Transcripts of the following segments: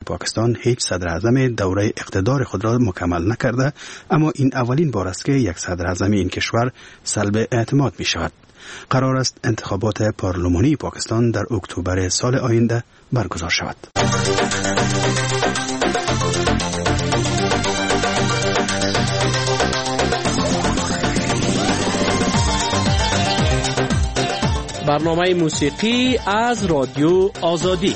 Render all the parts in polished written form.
پاکستان هیچ صدر اعظم دوره اقتدار خود را مکمل نکرده، اما این اولین بار است که یک صدر اعظم این کشور سلب اعتماد می شود. قرار است انتخابات پارلمانی پاکستان در اکتبر سال آینده برگزار شود. برنامه موسیقی از رادیو آزادی.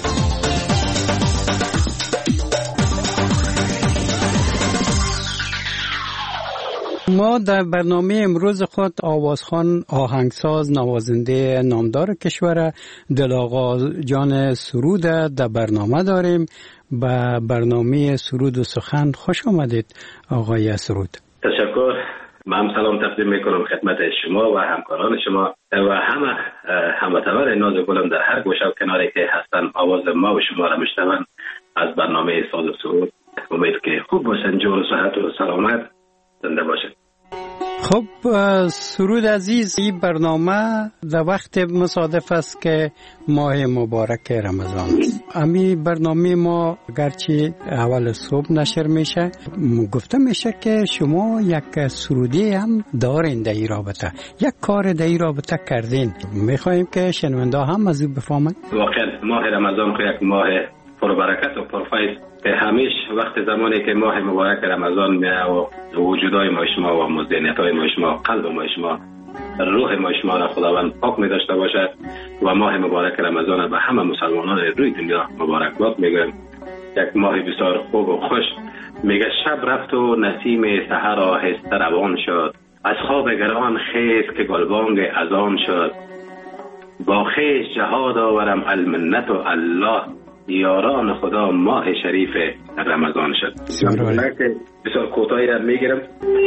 ما در برنامه امروز خود آوازخوان، آهنگساز، نوازنده نامدار کشور دل‌آقا جان سرود در برنامه داریم. به برنامه سرود و سخن خوش آمدید آقای سرود. تشکر. من سلام تقدیم میکنم خدمت شما و همکاران شما و همه هموطنان ناز گلم در هر گوشه و کناری که هستن. آواز ما و شما را میشنون از برنامه ساز و سرود. امید که خوب باشن، جور و صحت و سلامت زنده باشن. خب سرود عزیز، این برنامه در وقت مصادف است که ماه مبارک رمضان است. امی برنامه ما گرچه اول صبح نشر میشه، گفته میشه که شما یک سرودی هم دارین در این رابطه، یک کار در این رابطه کردین. میخوایم که شنونده هم از این بفهمن. واقعا ماه رمضان که یک ماه پربرکت و پرفیض، همیش وقت زمانی که ماه مبارک رمضان میاد و وجودای ما شما و ذهنیتای ما شما، قلب ما شما، روح ما شما را خداوند پاک می داشته باشد و ماه مبارک رمضان به همه مسلمانان روی دنیا مبارکباد میگم. یک ماه بسیار خوب و خوش. میگه شب رفت و نسیم سحر آهسته روان شد، از خواب گران خیز که گلبانگ اذان شد. با خیش جهاد آورم المنت و الله، یاران خدا ماه شریف رمضان شد. بسیار کوتاهی را میگیرم.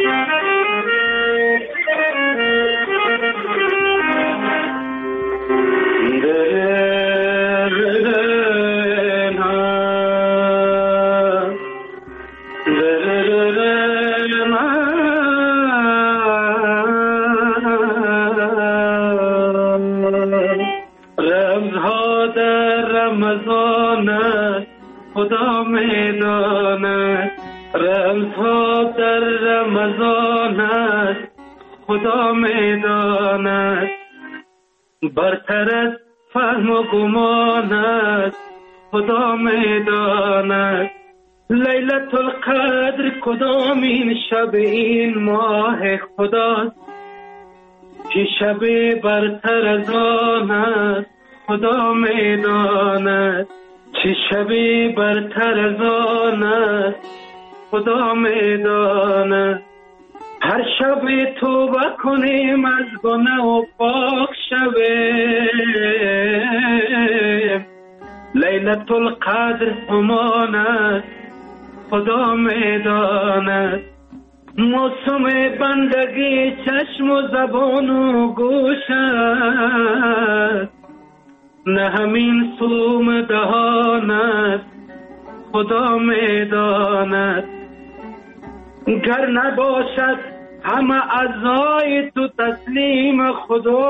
خدا میداند رمزها در رمضان است، خدا میداند برتر از فهم و گمان است، خدا میداند لیلت القدر کدامین شب این ماه خداست که شب برتر از آن است، خدا میداند چه شبی برتر از آن است، خدا میداند. هر شب توبه کنیم از گناه و پاک شویم، لیلت القدر همان است، خدا میداند. موسم بندگی چشم و زبان و گوش است، نه همین سوم دهان است، خدا میداند. گر نباشد همه اعضای تو تسلیم خدا،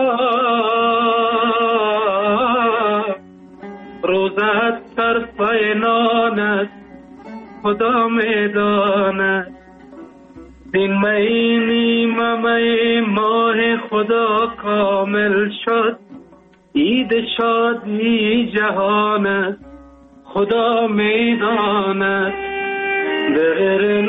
روزت صرف نان است، خدا میداند. این مهی نیمه ماه خدا کامل شد، عید شادی جهان است، خدا میداند. در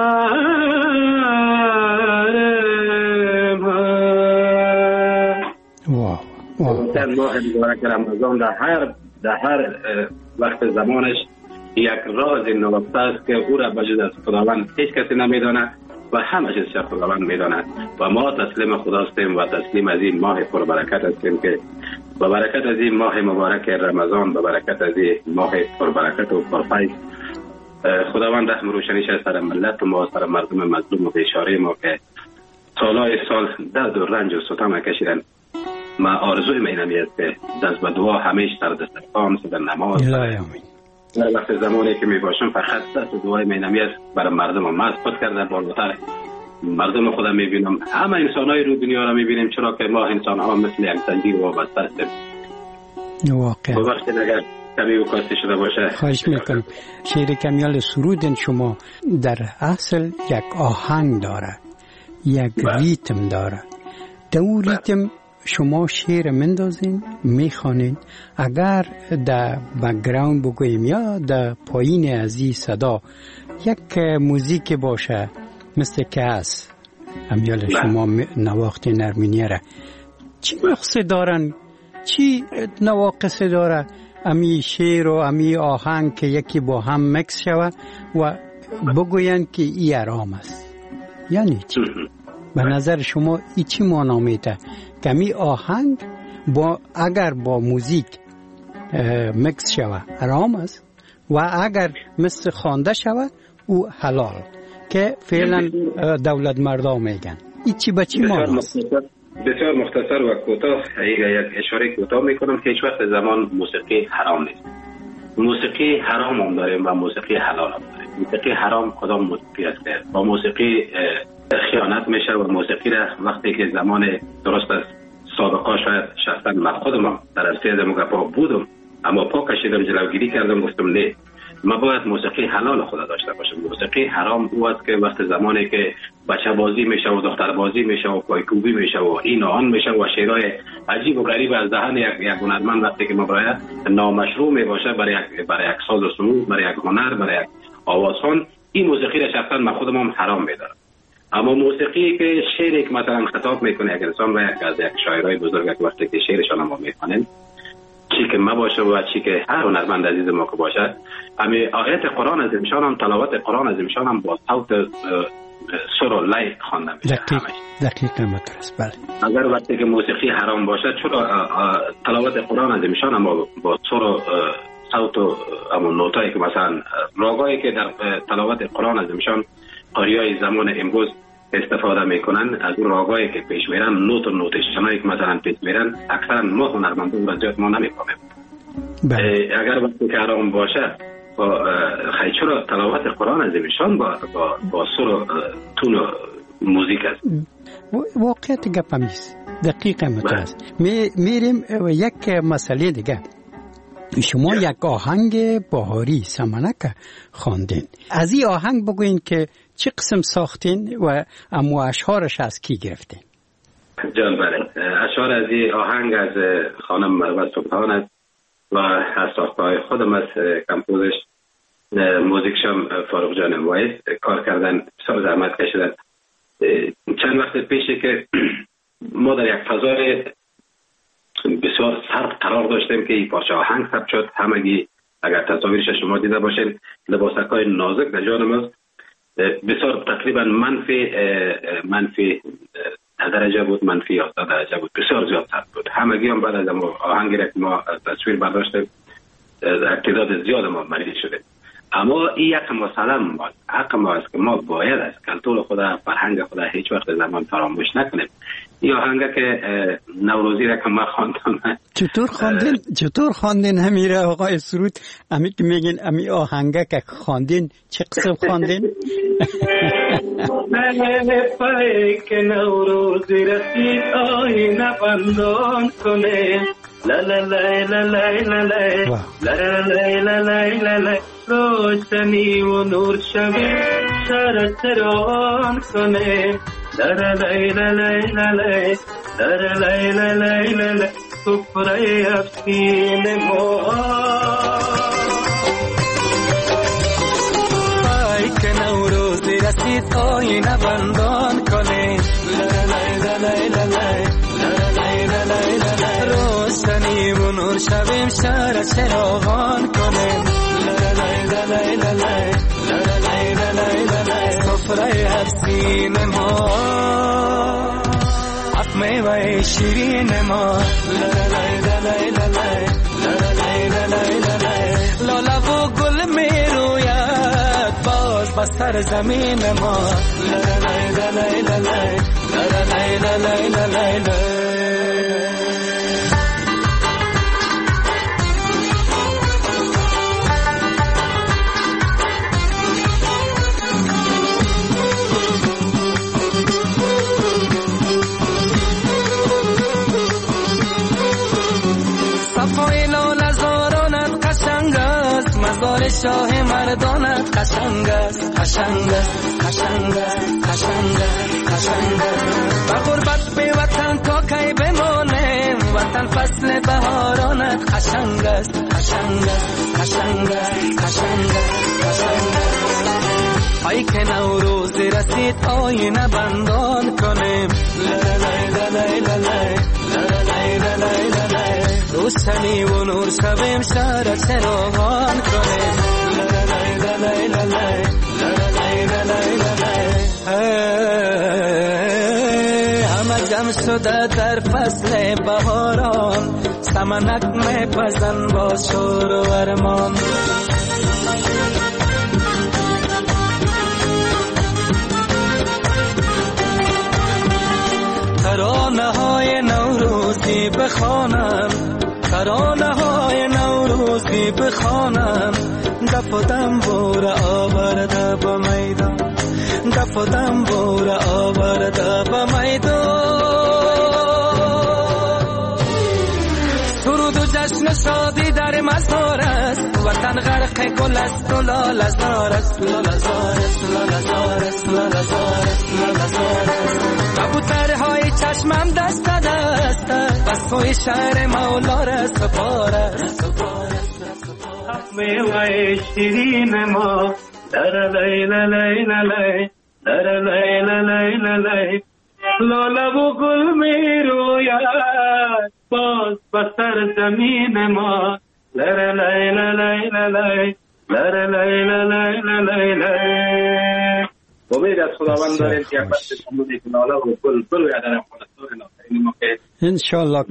در ماه مبارک رمضان در هر وقت زمانش یک راز نهفته است که او را بجز از خداوند هیچ کسی نمیداند و همه چیز خداوند میداند و ما تسلیم خدا هستیم و تسلیم از این ماه پربرکت هستیم که با برکت از این ماه مبارک رمضان، با برکت از این ماه پربرکت و پرفیض، خداوند رحم و روشنیش سر ملت و ما، سر مردم مظلوم و بیچاره ما که سالهای سال درد و رنج و ستم کشیدن. ما آرزوی اینمی است که دست به دعا همیشه در دسترخوان در نماز در وقت زمانی که می باشم فقط دست دعای اینمی است برای مردم. ما از خود کردن بالاتر مردم خودم می بینم، همه انسان‌های رو دنیا را می بینیم، چرا که ما انسان‌ها مثل یک زنجیر وابسته هستیم. واقعا و وقتی اگر کمی اوکاستی شده باشه. خواهش میکنم. شعر کمیال سرودن شما در اصل یک آهنگ داره، یک ریتم داره. دو ریتم شما شعر مندازین میخوانین. اگر در بکگراند بگوییم یا در پایین از این صدا یک موزیک باشه مثل که هست امیال شما نواخت نرمینیره، چی نقص دارن؟ چی نواقص داره امی شعر و امی آهنگ که یکی با هم مکس شوه و بگوین که ای آرام است؟ یعنی چی؟ به نظر شما ای چی معنا میده که امی آهنگ اگر با موزیک مکس شوه آرام است و اگر مثل خوانده شوه او حلال که فعلا دولت مردم میگن؟ ای چی به چی معنا است؟ بسیار مختصر و کوتاه یک اشاره کوتاه میکنم که هیچ وقت زمان موسیقی حرام نیست. موسیقی حرام هم داریم و موسیقی حلال هم داریم. موسیقی حرام کدام موسیقی است که با موسیقی خیانت میشه و موسیقی را وقتی که زمان درست است سابقا شاید شخصا من خودم در عرصه از مگپا بودم اما پا کشیدم جلوگیری کردم گفتم نه، ما باید موسیقی حلال خدا داشته باشیم. موسیقی حرام او است که وقت زمانی که بچه بازی میشه و دختر بازی میشه و پایکوبی میشه و این و آن میشه و شعرهای عجیب و غریب از دهن یک هنرمند وقتی که مباید نامشروع میباشه برای یک ساز و سرود، برای یک هنر، برای یک آوازخوان، این موسیقی را شخصا من خودم هم حرام میدارم. اما موسیقی که شعری که مثلا خطاب میکنه یک انسان و از یک شاعرای بزرگ که وقتی که شعرشان ما میخوانیم چی که ما باشه و چی که هر هنرمند عزیز ما که باشه، همین آیات قرآن از امشان هم تلاوت قرآن از امشان هم با صوت سر و لای خوانده میشه. دقیقاً مدرس. بله. اگر وقتی که موسیقی حرام باشه چرا تلاوت قرآن از امشان هم با سر و صوت و همون نوتایی که مثلا راگایی که در تلاوت قرآن از امشان قاریای زمان امروز استفاده میکنن از اون راگایی که پیش میرن نوت و نوتشنایی که مثلا پیش میرن اکثرا ما هنرمندان را زیاد ما نمیفهمیم. اگر وقتی که حرام باشه خیلی چرا تلاوت قرآن از ایشان با سر و تون و موزیک است؟ واقعیت گپمیست. دقیقا مترست. میریم یک مسئله دیگه. شما یک آهنگ بهاری سمنک خواندین. از این آهنگ بگوین که چه قسم ساختین و اما اشعارش از کی گرفتین؟ جان بله، اشعار از این آهنگ از خانم مروه سبحان است و از ساختهای خودم از کمپوزش موزیکشم فاروق جان وایس کار کردن، بسیار زحمت کشیدن. چند وقت پیشه که ما در یک فضای بسیار سرد قرار داشتیم که این پارچه آهنگ ثبت شد. همگی اگر تصاویرش شما دیده باشین لباسکای نازک در جان ماست، بسیار تقریبا منفی درجه بود، منفی 11 درجه بود، بسیار زیاد سرد بود. همگی هم بعد از آهنگی که ما تصویر برداشتیم تعداد زیاد ما مریض شده. اما این یک مسئله حق ما است که ما باید از کلتور خدا، فرهنگ خدا هیچ وقت زمان فراموش نکنیم. این آهنگ که نوروزی را که ما خواندم. چطور خواندین همیره آقای سرود؟ امی که میگین امی آهنگ که خواندین چه قسم خواندین؟ پای که نوروزی رسید آینه بندان کنه لا لا لا لا لا لا لا لا روشنی و نور شوی شهر تران کنه لا لا لا لا لا لا لا سفره افسین ما پای که نوروزی رسید آینه بندان کنه لا لا لا لا روشنی و نور شویم شهر چراغان کنه سفره افسین ما میوه شیرین ما لاله و گل میروید باز بستر زمین ما شاه مردانت قشنگ است قشنگ است قشنگ است قشنگ است قشنگ است و غربت به وطن تا کی بمانیم وطن فصل بهارانت قشنگ است قشنگ است قشنگ است قشنگ است قشنگ است ای که نوروز رسید آینه بندان کنیم لالای لالای لالای لالای لالای لالای روشنی و نور شویم شهر چراغان کنیم لالای لالای لالای لالای لالای لالای همه جمع شده در فصل بهاران سمنک میپزن با شور و ارمان ترانه های نوروزی بخوانم ترانه های نوروزی بخوانم دف و دنبور آورده به میدان دف و دنبور آورده به میدان سرود و جشن شادی در مزار است وطن غرق گل است و لاله‌زار است لاله‌زار است لاله‌زار است لاله‌زار است لاله‌زار است کبوترهای چشمم دست دست بس توی شهر مولا را سپاره میوه شیرین ما لالای لالای لالای لالای لالای لالای لاله و گل می روید باز بسر زمین ما لالای لالای لالای لالای لالای لالای امید از خداوند داریم که بس سمودی که لاله و گل بروید در افغانستان نازنین ما که انشالله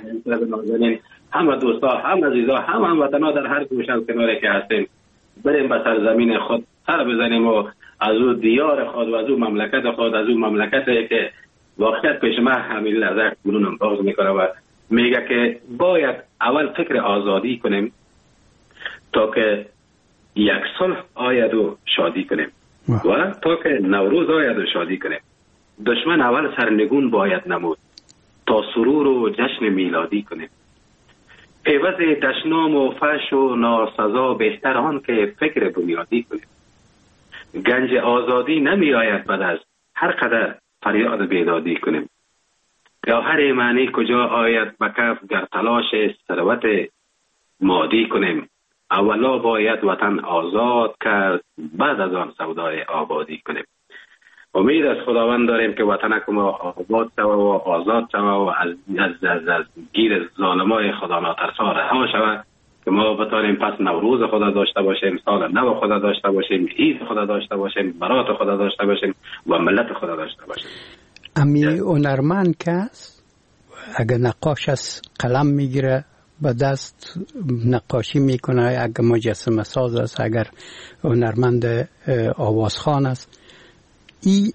که همه دوستا همه عزیزا همه هموطنا در هر گوشه و کناری که هستیم بریم به سرزمین خود سر بزنیم و از او دیار خود و از او مملکت خود از او مملکتی که واقعیت پیش من همین لحظه گلونم باز میکنه و میگه که باید اول فکر آزادی کنیم تا که یک صلح آید و شادی کنیم و تا که نوروز آید و شادی کنیم. دشمن اول سرنگون باید نمود تا سرور و جشن میلادی کنیم. عوض دشنام و فحش و ناسزا بهتر آن که فکر بنیادی کنیم. گنج آزادی نمی آید بعد از هر قدر فریاد بیدادی کنیم. گوهر معنی کجا آید به کف گر تلاش ثروت مادی کنیم. اولا باید وطن آزاد کرد بعد از آن سودای آبادی کنیم. امید از خداوند داریم که وطن ما آباد شود و آزاد شود و از گیر ظالمای خدا ناترسا رها شود که ما بتانیم پس نوروز خدا داشته باشیم، سال نو خدا داشته باشیم، عید خدا داشته باشیم، برات خدا داشته باشیم و ملت خدا داشته باشیم. امی هنرمند که است اگر نقاش از قلم میگیره به دست نقاشی میکنه، اگر مجسمه ساز است، اگر هنرمند آوازخوان است، این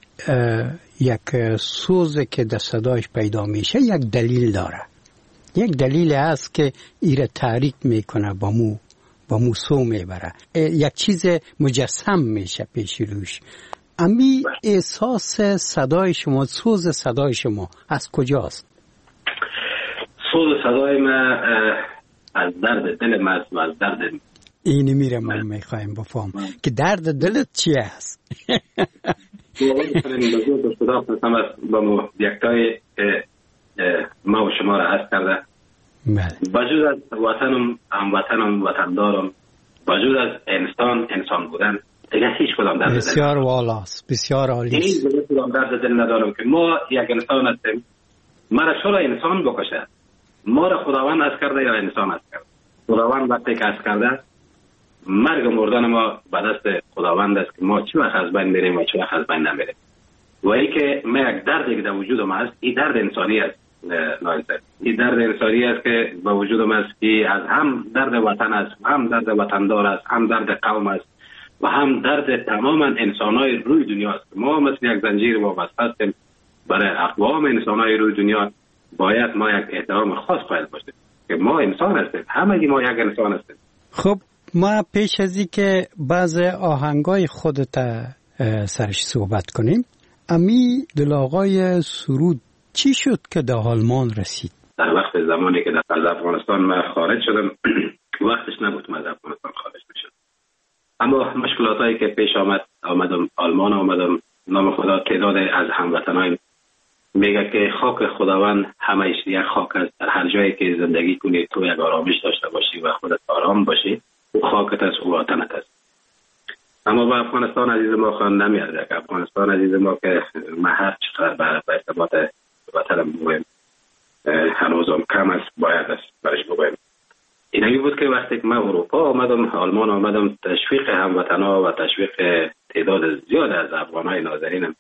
یک سوز که در صدایش پیدا میشه یک دلیل داره. یک دلیل هست که ایره تحریک میکنه با مو سو میبره، یک چیز مجسم میشه پیش روش. امی احساس صدای شما، سوز صدای شما از کجاست؟ سوز صدای من از درد دل من است و از درد اینی میره ما میخوایم بفهم که درد دلت چی است؟ با موجکتای ما و شما را عرض کرده بجود از وطنم هموطنم وطندارم، بجود از انسان بودن دیگه هیچ کدام درد دل بسیار والاست، بسیار عالی است. هیچ کدام درد دل ندارم که ما یک انسان هستیم. مرا چرا انسان بکشه؟ ما را خداوند از کرده یا انسان از کرده؟ خداوند وقتی که از کرده مرگ و مردن ما به دست خداوند است که ما چه وقت از بین میریم و چه وقت از بین نمیریم. و ای که ما یک دردی که در وجود ما است، این درد انسانی است. این درد انسانی است که به وجود ما است که از هم درد وطن است، هم درد وطندار است، هم درد قوم است و هم درد تمام انسان‌های روی دنیا است. ما مثل یک زنجیر وابسته هستیم برای اقوام انسان‌های روی دنیا. باید ما یک احترام خاص قائل باشیم که ما انسان هستیم، همگی ما یک انسان هستیم. خب ما پیش از این که بعض آهنگای خودت سرش صحبت کنیم، امی دل آقای سرود چی شد که در آلمان رسید؟ در وقت زمانی که از افغانستان من خارج شدم وقتش نبود من از افغانستان خارج بشم. اما مشکلات هایی که پیش آمدم آلمان آمدم، نام خدا تعداد از هموطنان میگه که خاک خداوند همش یک خاک است. در هر جایی که زندگی کنی تو یک آرامش داشته باشی و خودت آرام باشی، او خاکت است، او وطنت است. اما با افغانستان عزیز ما خوان نمیاد. افغانستان عزیز ما که ما هر چقدر به ارتباط وطن بگویم هنوزم کم است، باید است برش بگویم. اینایی بود که وقتی که من اروپا آمدم، آلمان آمدم، تشویق هموطنها و تشویق تعداد زیاد از افغانهای ناظرینم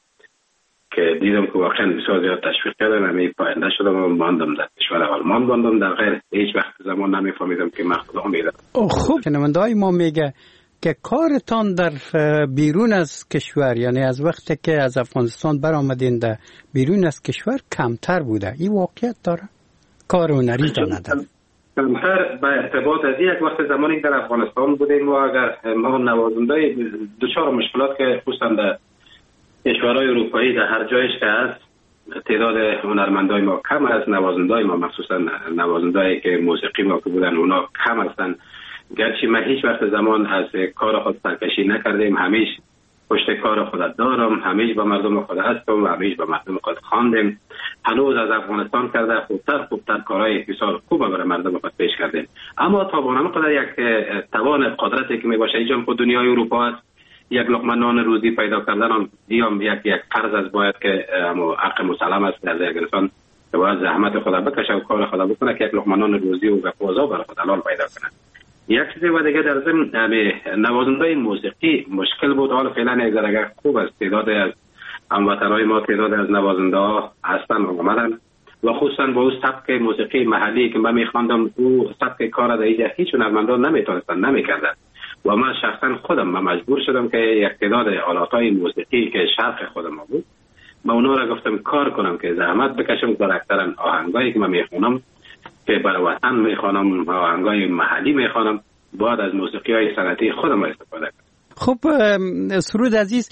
که دیدم که واقعا بسیار زیاد تشویق کردن، همی پاینده شدم و ماندم در کشور آلمان ماندم. در غیر هیچ وقت زمان نمیفهمیدم که من خدا میدم. خوب شنونده‌های ما میگه که کارتان در بیرون از کشور، یعنی از وقتی که از افغانستان برآمدین در بیرون از کشور کمتر بوده. این واقعیت داره؟ کار هنری نداره. کمتر به ارتباط از یک وقت زمانی در افغانستان بودیم و اگر ما نوازنده دچار مشکلات که خصوصا در کشورهای اروپایی در هر جایش که هست تعداد هنرمندای ما کم است، نوازندای ما مخصوصا نوازندایی که موسیقی ما که بودن اونا کم هستن. گرچه ما هیچ وقت زمان از کار خود سرکشی نکردیم، همیشه پشت کار خود دارم، همیشه با مردم خود هستم و همیشه با مردم خود خواندیم. هنوز از افغانستان کرده خوبتر کارهای بسیار خوب برای مردم خود پیش کردیم. اما تا بانم قدر یک توان قدرتی که می باشه ایجام په دنیای اروپا است، یک لقمه نان روزی پیدا کردن هم دیام یک قرض از باید که حق مسلم است در یک انسان که باید زحمت خود بکشه و کار خود بکنه که یک لقمه نان روزی و غذا برای خود حلال پیدا کنه. یک چیز و دیگه در ضمن نوازنده موسیقی مشکل بود. حالا فعلا یک ذره خوب است، تعداد از هموطنهای ما تعداد از نوازنده ها هستن و آمدن و خصوصا با اون سبک موسیقی محلی که من میخواندم، او سبک کار در اینجا هیچ هنرمندان نمیتونستن نمیکردن و من شخصا خودم مجبور شدم که یک تعداد آلاتهای موسیقی که شرق خودم بود من اونا را گفتم کار کنم که زحمت بکشم در اکثرا آهنگایی که من میخونم که برای وطن میخوانم، آهنگای محلی میخوانم، باید از موسیقی های سنتی خودم استفاده کنم. خب سرود عزیز،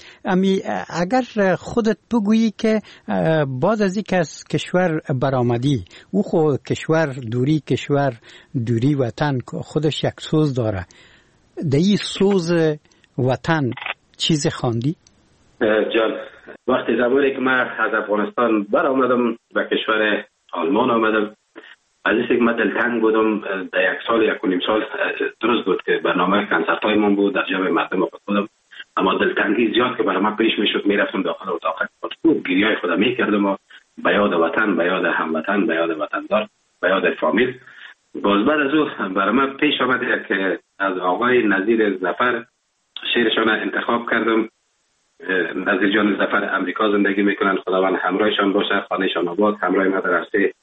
اگر خودت بگویی که بعد از اینکه از کشور برآمدی، او خود کشور دوری وطن خودش یک سوز داره، در این سوز وطن چیز خواندی؟ جان، وقتی زمانی که من از افغانستان برآمدم به کشور آلمان آمدم، از اینکه من دلتنگ بودم، در یک سال یک و نیم سال درست بود که برنامه کنسرت های من بود در جمع مردم خودم، اما دلتنگی زیاد که برای من پیش میشد، میرفتم داخل اتاق خود گریه های خودم میکردم و به یاد وطن، به یاد هموطن، به یاد وطندار، به یاد فامیل. باز بعد از او برای من پیش آمد که از آقای نظیر ظفر شعرشان انتخاب کردم. نظیر جان ظفر امریکا زندگی میکنن، خداوند همراهشان باشه، خانهشان آباد. همراه ما در عرصه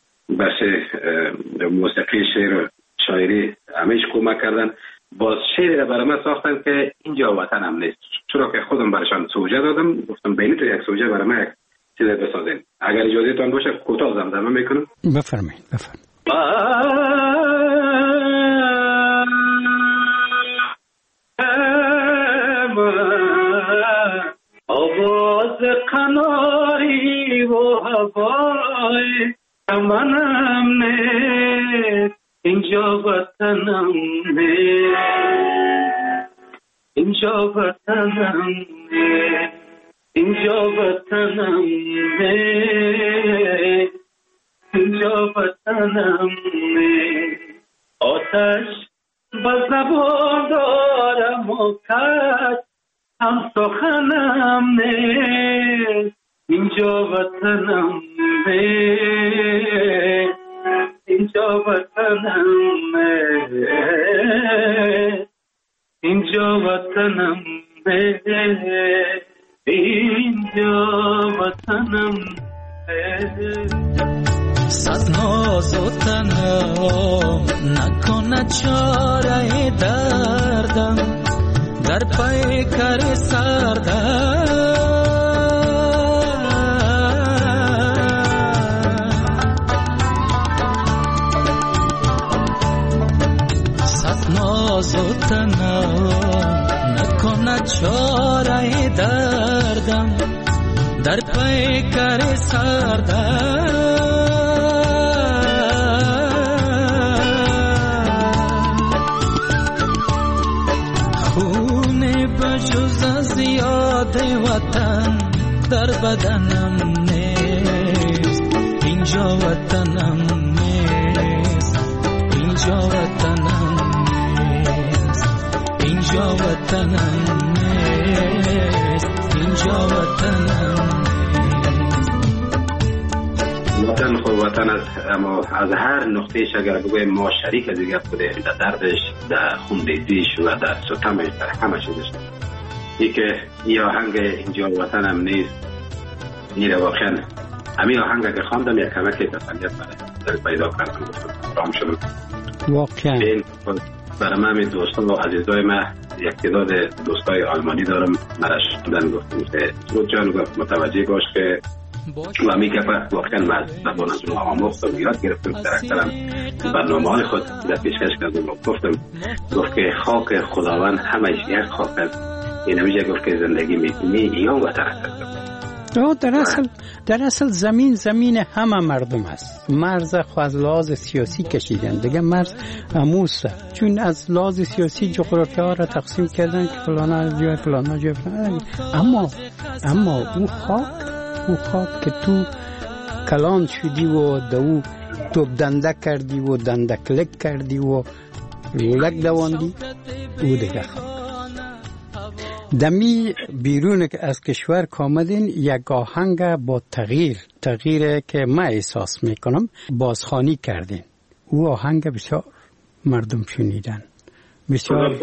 موسیقی، شعر و شاعری همیشه کمک کردن. باز شعری را برای من ساختن که اینجا وطنم نیست، چرا که خودم برایشان سوژه دادم، گفتم بین تو یک سوژه برای من یک چیز بسازین. اگر اجازه تان باشه کوتاه زمزمه میکنم. بفرمایید. آواز قناری و هوای منم نیست، اینجا وطنم نیست، اینجا وطنم نیست، اینجا وطنم نیست، اینجا وطنم نیست. آتش با زبان دارم و کس هم سخنم نیست، اینجا وطنم نیست، اینجا وطنم نیست، اینجا وطنم نیست، اینجا وطنم نیست. صد ناز و تنها نکنه چاره دردم، در پیکر سردم صد ناز و تنها نکنه چاره دردم، در پیکر سردم خوب بجز از یاد وطن در بدنم نیست. اینجا وطنم نیست، اینجا وطنم نیست، اینجا وطنم نیست، اینجا وطنم نیست. وطن خود وطن از هر نقطهش اگر بگویم ما شریک دیگه بودیم در دردش، در خوندیزیش و در ستمش، در همه چیزش. ای که این آهنگ اینجا وطنم نیست، این واقعا همین آهنگ اگر خواندم یک کمکی تسلیت پیدا کردم رام شدم. واقعا برای من دوستان و عزیزای من یک تعداد دوستای آلمانی دارم، مرش شدن گفتم که سرود جان گفت متوجه باش که و میگه واقعا من زبان از اون آموختم و یاد گرفتم در اکثرم برنامه خود در پیشکش کردم و گفتم گفت که خاک خداوند همش یک خاک است. این نمیشه گفت که زندگی میکنی یا وطن است. در اصل زمین همه مردم است. مرز خو از لحاظ سیاسی کشیدن دیگه، مرز اموسه، چون از لحاظ سیاسی جغرافیا ها را تقسیم کردن که فلانا جای فلانا جای فلانا. اما او خاک که تو کلان شدی و دو تو دنده کردی و دنده کلک کردی و لولک دواندی، او دیگه خاک. دمی بیرون از کشور کامدین یک آهنگ با تغییر که من احساس میکنم بازخوانی کردین. او آهنگ بسیار مردم شنیدن، بسیار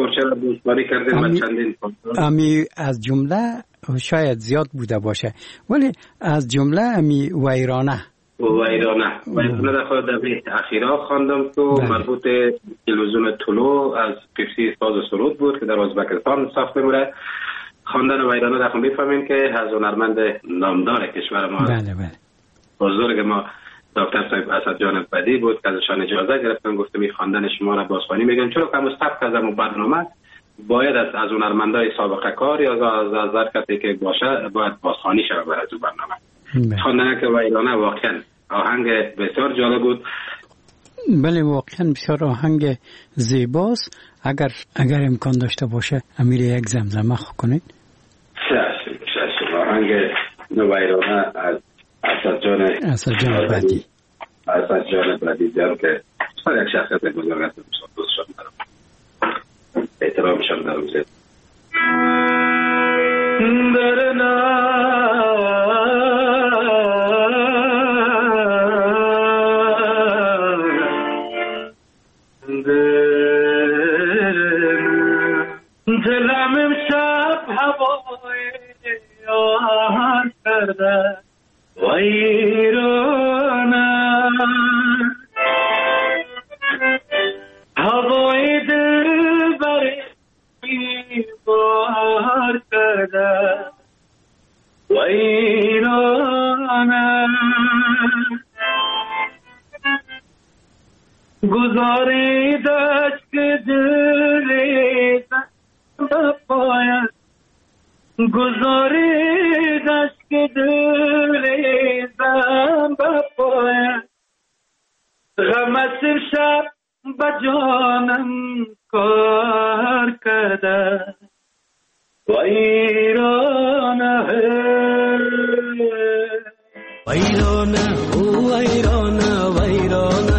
امی از جمله شاید زیاد بوده باشه، ولی از جمله امی ویرانه در خود در اخیرا خواندم که مربوط تلویزیون طلوع از پیپسی ساز سرود بود که در ازبکستان ساخته بوده. خواندن ویرانه در خود میفهمیم که از هنرمند نامدار کشور ما بزرگ ما دکتر صاحب اسد جان بدی بود که ازشان اجازه گرفتم، گفتم این خواندن شما را بازخوانی میگم، چون که مستحق از برنامه باید از هنرمندای سابقه کار یا از هر کسی که باشه باید بازخوانی شود برای تو برنامه. خواندن که ویرانه واقعا آهنگ بسیار جالب بود. بله واقعا بسیار آهنگ زیباست. اگر امکان داشته باشه امیر یک زمزمه کنید. آهنگ ویرانه از اسد جان بدی. اسد جان بدی جان که یک شخصیت بزرگ است، دوستشان دارم، احترامشان دارم زیاد. دلم امشب هوای آهن کرده ویرانه، هوای دل بری بار کرده ویرانه، گذاریدش که دلی بپاید، گذاریدش که دلی بپاید، غمت شب بجانم کار کرده ویرانه ویرانه ویرانه ویرانه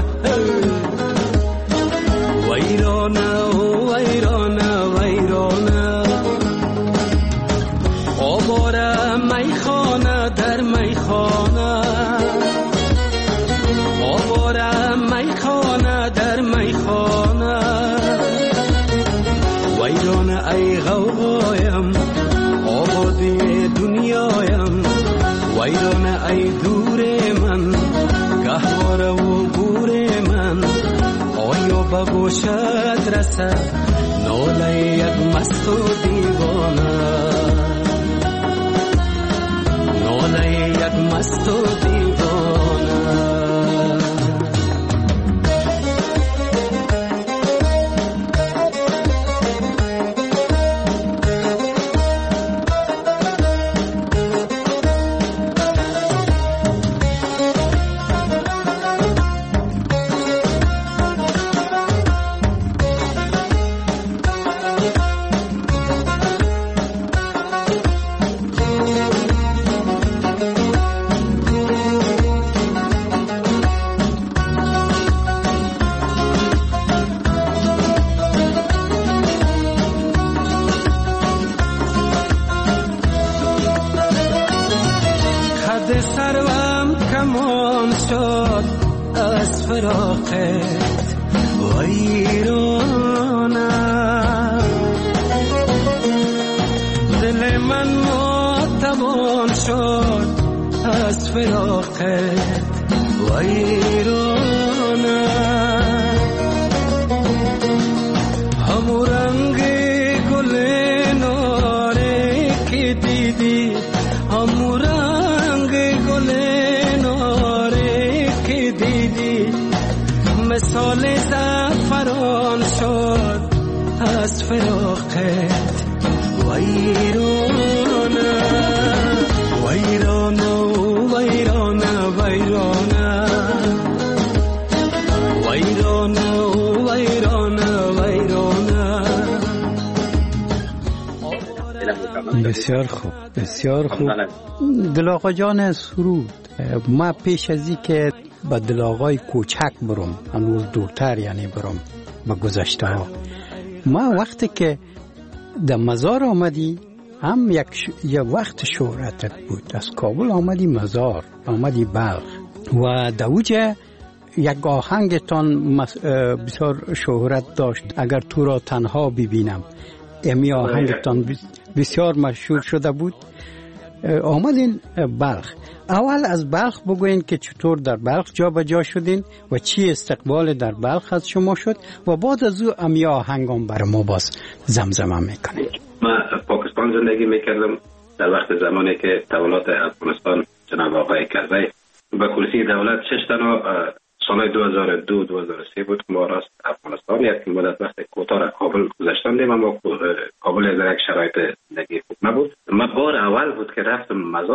ویرانه ویرانه ویرانه، آواره میخانه در میخانه، آواره میخانه در میخانه، ویرانه ای غوغایم آبادی دنیایم، ویرانه ای دور من گهواره و گور من، آیا به گوشت رسد ناله یک مست و دیوانه، ناله یک مست و دیوانه. شد از فراقت ویرانه دل من ماتبان شد از فراقت ویرانه همو رنگ گل ناره که دیدی همو رنگ گل ناره که دیدی مثال زعفران شد از فراقت ویرانه ویرانه ویرانه ویرانه ویرانه ویرانه ویرانه. بسیار خوب بسیار خوب دل آقا جان سرود. ما پیش از این که با دل آقای کوچک برم هنوز دورتر یعنی برم با گذشته ها، ما وقتی که در مزار آمدی هم یک وقت شهرتت بود، از کابل آمدی مزار آمدی بلخ و دوجه یک آهنگتان بسیار شهرت داشت اگر تو را تنها ببینم، امی آهنگتان بسیار مشهور شده بود. آمدین بلخ، اول از بلخ بگوین که چطور در بلخ جا به جا شدین و چی استقبال در بلخ از شما شد و بعد از او امی آهنگان بر ما باز زمزمه میکنید. من پاکستان زندگی میکردم در وقت زمانی که دولت افغانستان جناب آقای کرزی به کرسی دولت 6 تنها سال 2002-2003 بود که ما راست افغانستان یک مدت وقت کوتاه کابل گذاشتندیم، اما کابل از یک شرایط زندگی خوب نبود. من بار اول بود که رفتم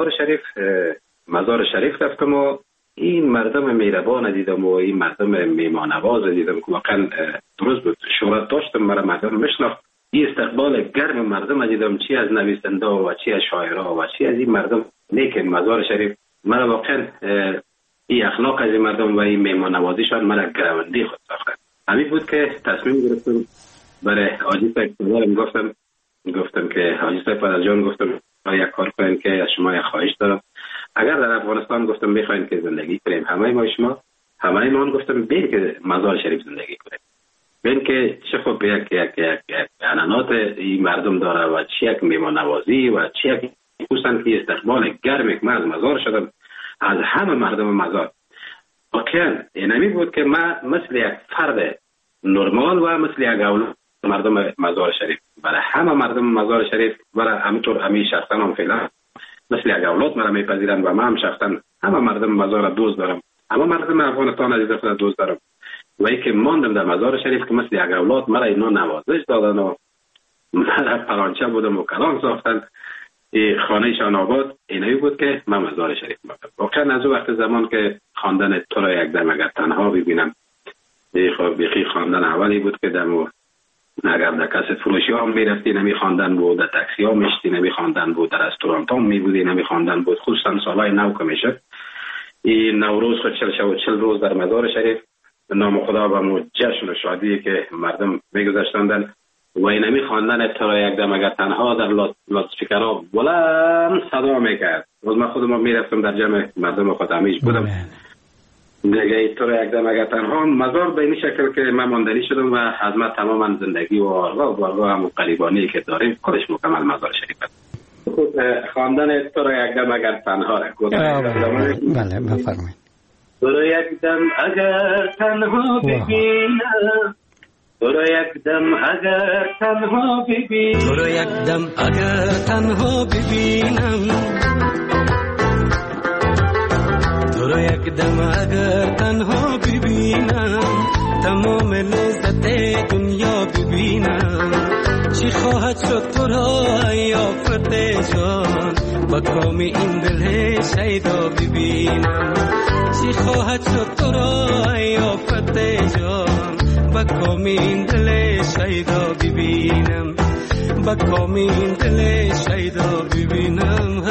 مزار شریف رفتم و این مردم مهربان دیدم و این مردم میهمانواز دیدم که واقعا درست بود، شهرت داشتم، مرا مردم میشناخت. این استقبال گرم مردم دیدم، چی از نویسنده و چی از شاعرها و چی از این مردم. لیکن مزار شریف مرا واقعا این اخلاق از این مردم و این میهمانوازیشان مرا گروندی خود ساخت. همین بود که تصمیم گرفتم برای حاجی صاحب گفتم که حاجی صاحب از جان گفتم یک کار کنیم که از شما یک خواهش دارم، اگر در افغانستان گفتم میخواین که زندگی کنیم همه ما گفتم بین که مزار شریف زندگی کنیم، بین که چه خوب یک عنعنات این مردم داره و چه یک میهمانوازی و چه یک خصوصا که استقبال گرم که من از مزار شدم از همه مردم مزار. واقعا اینمی بود که من مثل یک فرد نرمال و مثل یک اولاد مردم مزار شریف برای همه مردم مزار شریف برای همینطور همین شخصا هم فعلا مثل یک اولاد مرا میپذیرن و من هم شخصا همه مردم مزار دوست دارم، همه مردم افغانستان عزیز خود دوست دارم و ای که ماندم در مزار شریف که مثل یک اولاد مرا اینا نوازش دادن و مرا پرانچه بودم و کلام ساختن. خانه شان آباد اینایی بود که من مزار شریف بودم. واقعا از وقت زمان که خواندن تو را یک دم اگر تنها ببینم بیخی خواندن اولی بود که دمو اگر در کس فروشی ها میرفتی نمی خواندن بود، در تاکسی ها میشتی نمی خواندن بود، در رستوران ها می بودی نمی خواندن بود. خصوصا سالهای نو که میشه این نوروز خود 40 روز در مزار شریف نام خدا و مو جشن و شادی که مردم میگذاشتندن و اینمی خواندن تو را یک دم اگر تنها در لاسپیکرها بلند صدا میکرد. روز من خودم میرفتم در جمع مردم خود همیش بودم دیگه تو را یک دم اگر تنها مزار به این شکل که من ماندنی شدم و از من تماما زندگی و آروا هم قریبانی که داریم خودش مکمل مزار شریف خود خواندن تو را یک دم اگر تنها بله بفرمایید. تو را یک دم اگر تنها ببینم، تو را یک دم اگر تنها ببینم، تو را یک دم اگر تنها ببینم، تو را یک دم اگر تنها ببینم، تمام لذت دنیا ببینم. چی خواهد شد تو را یافت جان، با کام این دل شیدا ببینم. چی خواهد شد تو را یافت جان، با کام این دل شیدا ببینم، با کام این دل شیدا ببینم.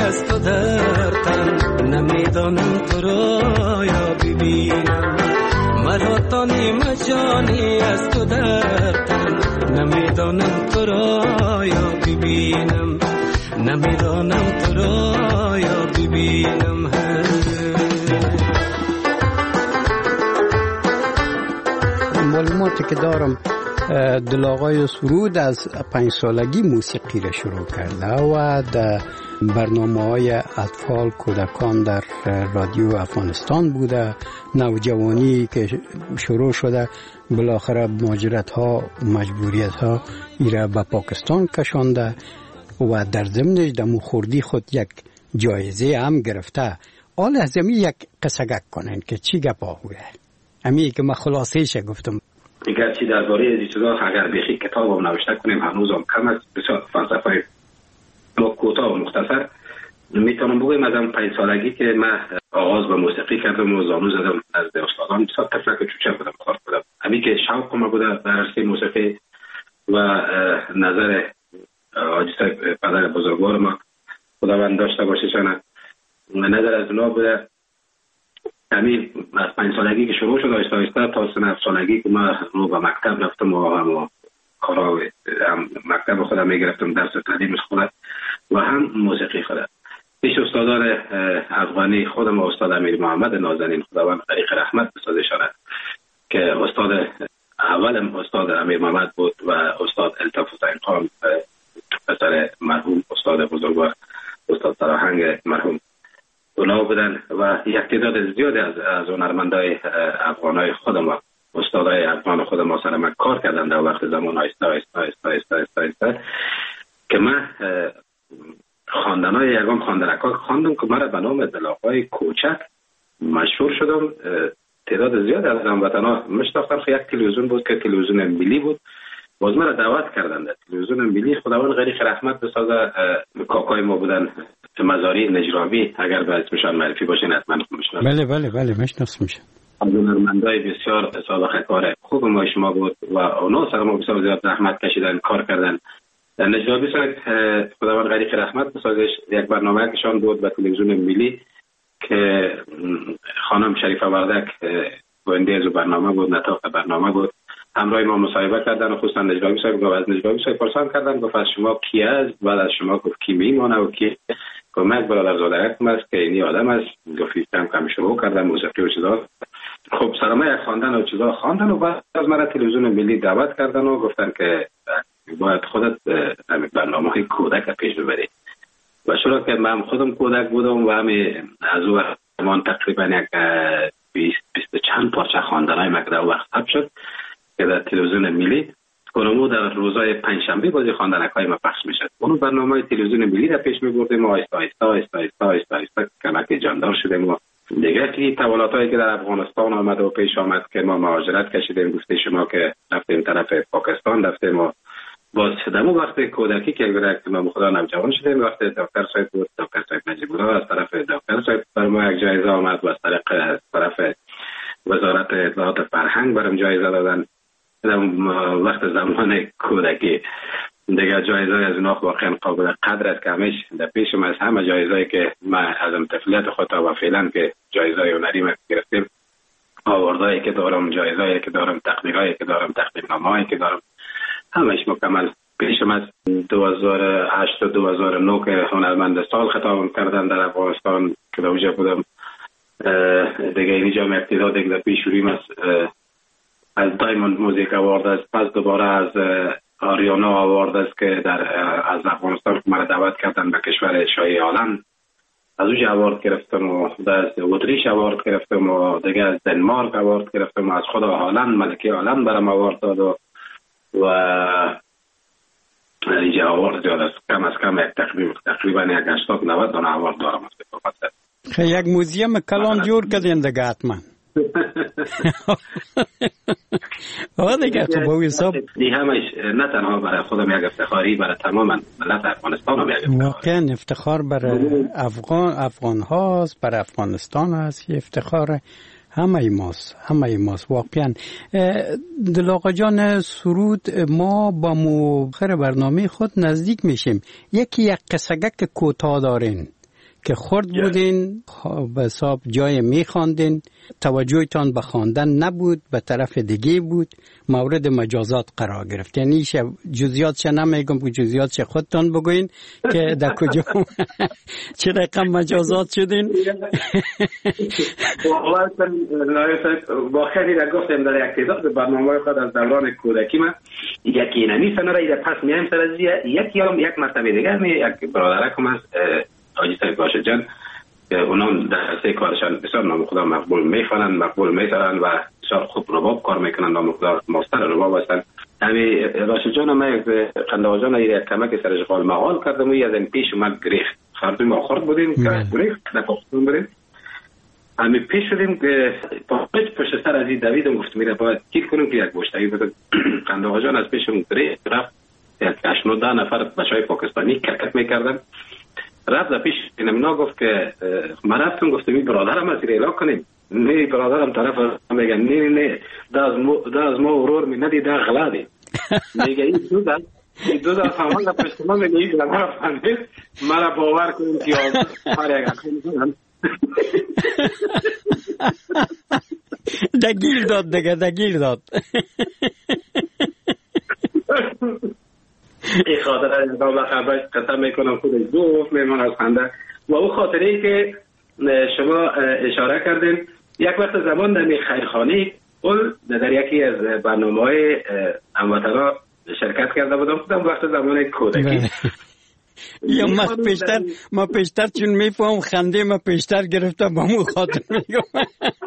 از تو در تن نمیدانم تو را یا ببینم مرا تا نیمه جانی از تو در تن نمیدانم تو را یا ببینم نمیدانم تو را یا ببینم معلوماتی که دارم دل آقای سرود از 5 سالگی موسیقی را شروع کرده و در برنامه‌های اطفال کودکان در رادیو افغانستان بوده. نوجوانی که شروع شده بالاخره مهاجرت‌ها مجبوریت‌ها ایره به پاکستان کشانده و در ضمنش دمو خوردی خود یک جایزه هم گرفته. آل از زمین یک قصگک کنن که چی گپا هوه امی که من خلاصه‌اش گفتم. دیگر چی درباره این چیزا اگر بخی کتابم نوشته کنیم هنوزم کم است. بسیار فلسفه با کوتاه و مختصر میتونم بگویم از 5 سالگی که من آغاز به موسیقی کردم و زانو زدم از استادان. بسیار طفلک چوچه بودم کار بودم. امی که شوق ما بوده در عرصه موسیقی و نظر حاجی صاحب پدر بزرگوار ما خداوند داشته باشه چنه نظر از اونا بوده. همین از 5 سالگی که شروع شد آهسته آهسته تا 3 سالگی که من به مکتب رفتم و کارا هم مکتب خودم میگرفتم درس تعلیم خودم و هم موسیقی خودم. پیش استادان افغانی خودم و استاد امیر محمد نازنین خداوند غریق رحمت بسازشانه که استاد اولم استاد امیر محمد بود و استاد الطاف حسین خان پسر مرحوم استاد بزرگوار استاد سراهنگ مرحوم اونا بودن و یک تعداد زیادی از هنرمندای افغانای خودم و استادای افغان خودم ما سر من کار کردن در وقت زمان آیسته که من خواندنای یگام خواندنکا خواندم که مرا به نام دلاغای کوچک مشهور شدم. تعداد زیاد از هموطنا مشناختن. یک تلویزیون بود که تلویزیون ملی بود، باز مرا دعوت کردن در تلویزیون ملی. خداوند غریق رحمت بسازه کاکای ما بودن مزاری نجرابی، اگر به اسمشان معرفی باشین حتما میشناسید. بله میشناسم. از هنرمندای بسیار سابقه کار خوب ما شما بود و اونا سر ما بسیار زیاد زحمت کشیدن کار کردن. نجرابی صاحب خداوند غریق رحمت بسازش یک برنامه کشان بود به تلویزیون ملی که خانم شریفه وردک گوینده از برنامه بود، نطاق برنامه بود. همراه ما مصاحبه کردن و خصوصا نجرابی صاحب گفت از نجرابی صاحب پرسان کردن گفت از شما کی است؟ بعد از شما گفت کی میمانه و کی کمک برادرزاده‌ام است که اینی آدم است. گفتم کم شروع کردم موسیقی و چیزا. خب سرمایه خواندن و چیزا خواندن و بعد از مرا تلویزیون ملی دعوت کردن و گفتن که باید خودت برنامه‌های کودک پیش ببری. و چرا که من خودم کودک بودم و همین از اون زمان تقریبا یک 20 چند پارچه خواندنای مکتب وقت ثبت شد که در تلویزیون ملی کنمو در روزهای پنجشنبه بازی خواندنکای ما پخش میشد. اون برنامه تلویزیون ملی را پیش می‌بردیم و آهسته کمک جاندار شدیم و دیگه که تولاتایی که در افغانستان آمد و پیش آمد که ما مهاجرت کشیدیم. گفته شما که رفتیم طرف پاکستان رفتیم و باز دمو وقت کودکی که گرفت ما خدا نوجوان شدیم. وقت دکتر صاحب بود، دکتر صاحب نجیب الله از طرف دکتر صاحب بر ما یک جایزه آمد و از طرف وزارت اطلاعات فرهنگ برام جایزه دادن. وقت زمان کودکی دیگه جایزه از اینا واقعا قابل قدر است که همیش در پیشم از همه جایزه‌ای که من از طفولیت خودم و فعلا که جایزه هنری ما گرفتیم، آوردایی که دارم، جایزه‌ای که دارم، تقدیرایی که دارم، تقدیرنامه‌ای که دارم، همش مکمل پیشم از 2008 و 2009 که هنرمند سال خطاب کردن در افغانستان که در اونجا بودم. دیگه اینجا ابتدا دیگه پیشوریم از دایموند موزیک آوارد است. پس دوباره از آریانا آوارد است که از افغانستان مرا دعوت کردن به کشور شاهی هلند، از اونجا آوارد گرفتم و از اتریش آوارد گرفتم و دیگه از دنمارک آوارد گرفتم و از خود هلند ملکه هلند برام آوارد داد و اینجا آوارد زیاد است. کم از کم تقریبا 80-90 دانه آوارد دارم. یک موزیم کلان جور کردین دیگه حتما. دیگه تو با حساب دی همش نه تنها برای خودم یک افتخاری، برای تمام ملت افغانستان هم یک افتخار. واقعا افتخار برای افغان هاست، برای افغانستان هست. یه افتخار همه ماست واقعا. دل آقا جان سرود، ما با مؤخر برنامه خود نزدیک میشیم. یک قصگک کوتاه دارین که خرد بودین به حساب جای میخواندین، توجهتان به خواندن نبود، به طرف دیگه بود، مورد مجازات قرار گرفت. یعنی جزئیاتش نمیگم که جزئیاتش خودتان بگوین که در کجا چه رقم مجازات شدین. با خیلی را گفتم در یک تعداد برنامه خود از دوران کودکی من یکی نمی سنره ایده پس میایم سر از یکی هم یک مرتبه دیگر یک برادرکم از حاجی صاحب باشد جان که اونا در سه کارشان بسیار نام خدا مقبول میخوانند، مقبول میترند و بسیار خوب رباب کار میکنند، نام خدا ماستر رباب هستند. همین راشد جان ما یک قنداق جان یک کمک سر اشغال محال کردم و از این پیش اومد گریخت خردوی ما خورد بودیم که گریخت در پاکستان بودیم. همین پیش شدیم که پشت سر از این دویدم گفت میره باید کیل کنیم که یک بشتگی بود. قنداق جان از پیشم گریخت رفت، یک 8-9 نفر بچهای پاکستانی کرکت میکردن. رفت در پیش اینم گفت که من رفتم گفتم این برادرم از ریلا کنیم. نه برادرم طرف میگه نه ده از ما ورور می ندی ده غلادی. میگه این دو دا فهمال پشت ما میگه این برادرم فهمید مرا باور کنیم که هر یک اخیر کنم. دگیر داد دیگه دگیر داد. این خاطره یادم خبرش قسم میکنم خودش گفت میمان از خنده و او خاطره که شما اشاره کردین یک وقت زمان در خیرخانه اول در یکی از برنامه‌های هموطنا شرکت کرده بودم وقت زمان کودکی. یا ما پیشتر چون میفهم خنده ما پیشتر گرفتم با مو خاطر میگم.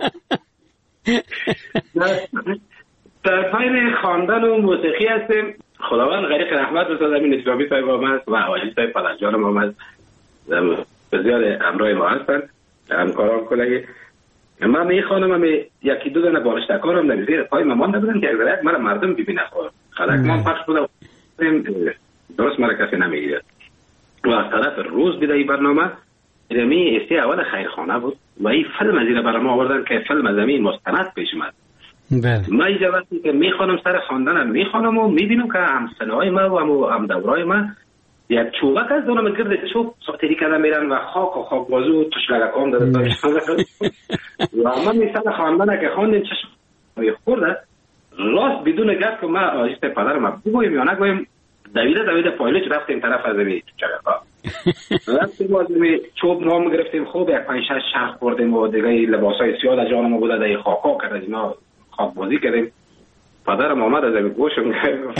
در بین خواندن و موسیقی هستیم. خداوند غریق رحمت بسازد امین اسلامی صاحب آمد و حاجی صاحب فلجان هم آمد بسیار امرای ما هستند همکاران کلگی. من میخوانم یکی دو دانه بالشتکار هم نمیزیر پای مامان نبودن که یک مرا مردم ببینه خلق من پخش بودم درست مرا کسی نمیگیرد و از طرف روز بیده ای برنامه می استی اول خیرخانه بود و این فیلم از این برای ما آوردن که فیلم از این مستند پیش اومد. من اینجا وقتی که میخوانم سر خواندنم میخوانم و میبینم که همسنهای ما و هم دورای ما یک چوبک از دونم گرد چوب ساختری کرده میرن و خاک بازو و تشلگکام داده و من میسن خواندن که خواندیم چشم خورده راست بدون گفت که ما آجیست پدرم بگویم یا نگویم دویده پایلوچ رفتیم طرف از می چگفا رفتیم باز می چوب نام گرفتیم خوب یک 5-6 شخص بردیم و دیگه لباسای سیاه در جان ما بوده در خاکا کرد اینا خواب بازی کردیم. پدرم آمد از این گوشم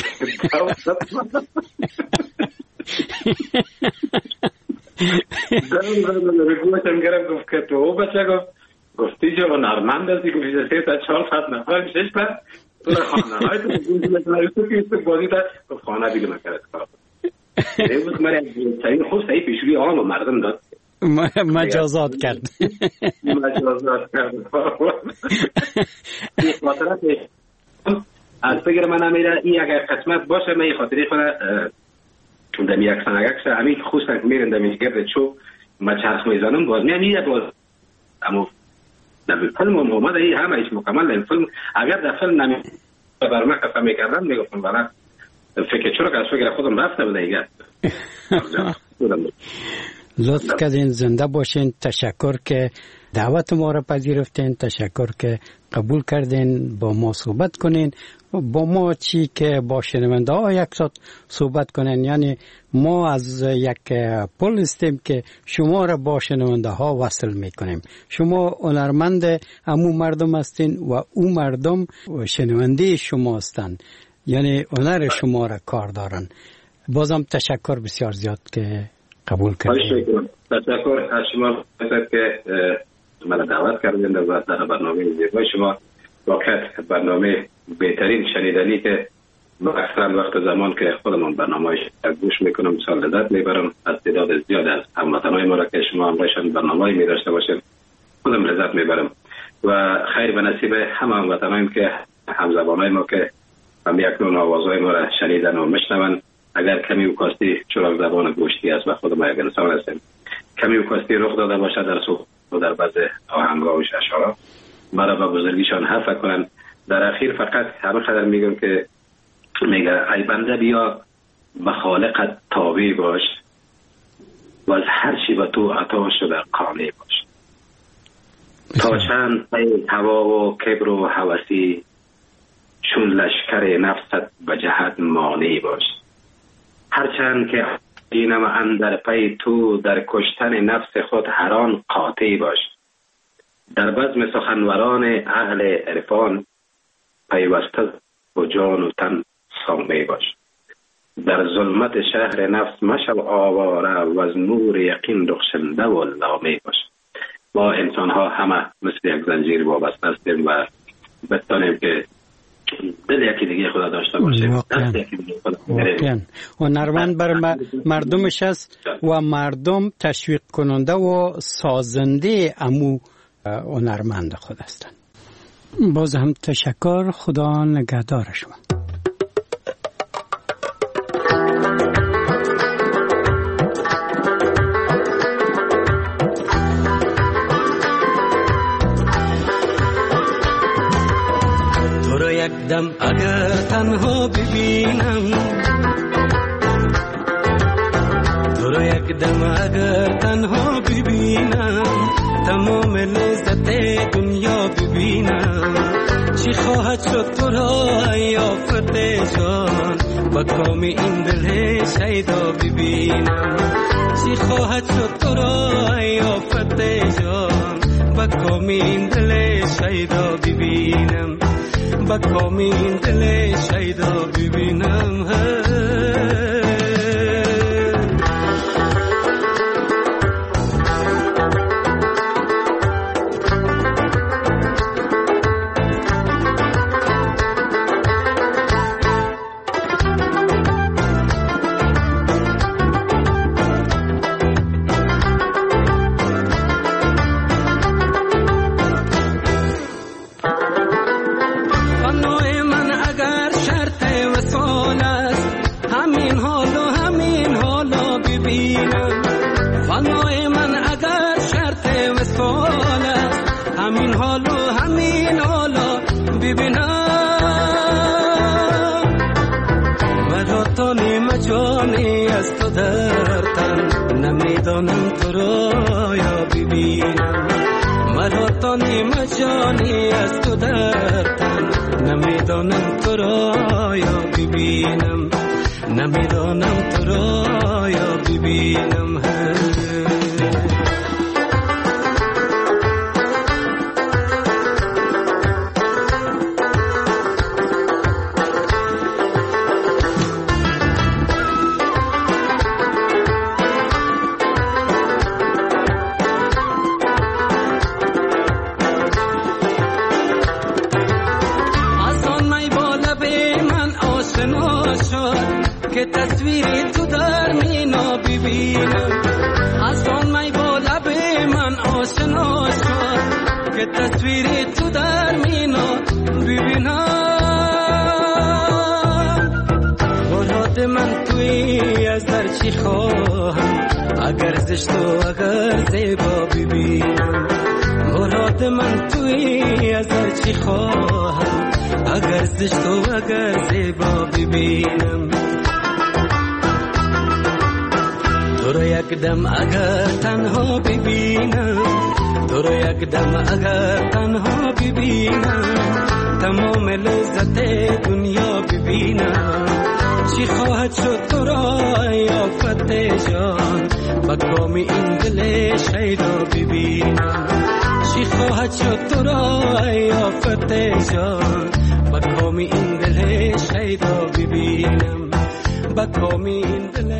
گوشم گرم گفت که تو بچه گفتی جو نرمند هستی گفتی 3-4 نفر 6 پس تو در خانه های تو گوشم بازی در گفت خانه دیگه نکرد کار این بود مریم خوب صحیح پیشوی آن و مردم داد مجازات کرد این خاطرات از بگر من نمیره این اگر قسمت باشه من این خاطری خود دمی یک سنگک سه همین خوستن که میرن دمی گرد چوب ما چرخ میزنم باز میره باز اما در فیلم هم اومده این همه ایش مکمل در فیلم اگر در فیلم نمی بر من قسم میکردم میگفتم برای فکر چرا که از فکر خودم رفته بوده ایگر لطف کردین، زنده باشین. تشکر که دعوت ما را پذیرفتین، تشکر که قبول کردین با ما صحبت کنین. با ما چی که با شنونده ها یک ساعت صحبت کنین، یعنی ما از یک پل هستیم که شما را با شنونده ها وصل میکنیم. شما هنرمند همون مردم هستین و اون مردم شنونده شما هستند، یعنی هنر شما را کار دارن. بازم تشکر بسیار زیاد که قبول کردین. تشکر از شما که من دعوت کردین در برنامه زیبای شما. واقعا برنامه بهترین شنیدنی که اکثرا وقت زمان که خودمان برنامه‌اش گوش میکنم مثال لذت میبرم از تعداد زیاد از هموطنان ما را که شما همراهشان برنامه‌ای می‌داشته باشید خودم لذت میبرم و خیر به نصیب همه هموطنان که همزبانای ما که هم یکنون آوازهای ما را شنیدن و میشنون. اگر کمی وکاستی چراغ زبان گوشتی است و خود ما یک انسان هستیم، کمی وکاستی رخ داده باشد در صحبت و در بعض آهنگ‌ها و اشعارها مرا به بزرگیشان حفظ کنن. در اخیر فقط همه قدر میگم که میگه ای بنده بیا به خالقت تابع باش و از هر چی به تو عطا شده قانع باش. تا چند پی هوا و کبر و هوسی، چون لشکر نفست به جهت مانع باش. هرچند که اینم اندر پی تو، در کشتن نفس خود هران قاطع باش. در بزم سخنوران اهل عرفان، پیوسته و جان و تن سامع باش. در ظلمت شهر نفس مشو آواره، و از نور یقین رخشنده و لامع باش. ما انسان ها همه مثل یک زنجیر وابسته هستیم و بتانیم که دل یکی دیگه خدا داشته باشیم. واقعا هنرمند بر مردمش است و مردم تشویق کننده و سازنده امو هنرمند خود هستند. باز هم تشکر. خدا نگهدار شما. دم اگر تنها ببینم، تو رو یک دم اگر تنها ببینم، تمام لذت دنیا ببینم. چی خواهد شد تو را یافت جان، با کام این دل شیدا ببینم. چی خواهد شد تو را یافت جان، با کام این دل شیدا ببینم. با کامی این دل شیدا ببینم. نمیدانم تو را یا ببینم، مرا تا نیم جانی از تو در تن. نمیدانم تو را یا ببینم، نمیدانم تو را یا ببینم. که تصویری تو در مینا ببینم، از آن می با لب من آشنا شد. که تصویری تو در مینا ببینم، مراد من توی از در چی خواهم، اگر زشت و اگر زیبا ببینم. مراد من توی از در چی خواهم، اگر زشت و اگر زیبا ببینم. تو رو یک دم اگر تنها ببینم، تو رو یک دم اگر تنها ببینم، تمام لذت دنیا ببینم. چی خواهد شد تو را یافت جان، با کام این دل شیدا ببینم. چی خواهد شد تو را یافت جان، با کام این دل شیدا ببینم. با کام این دل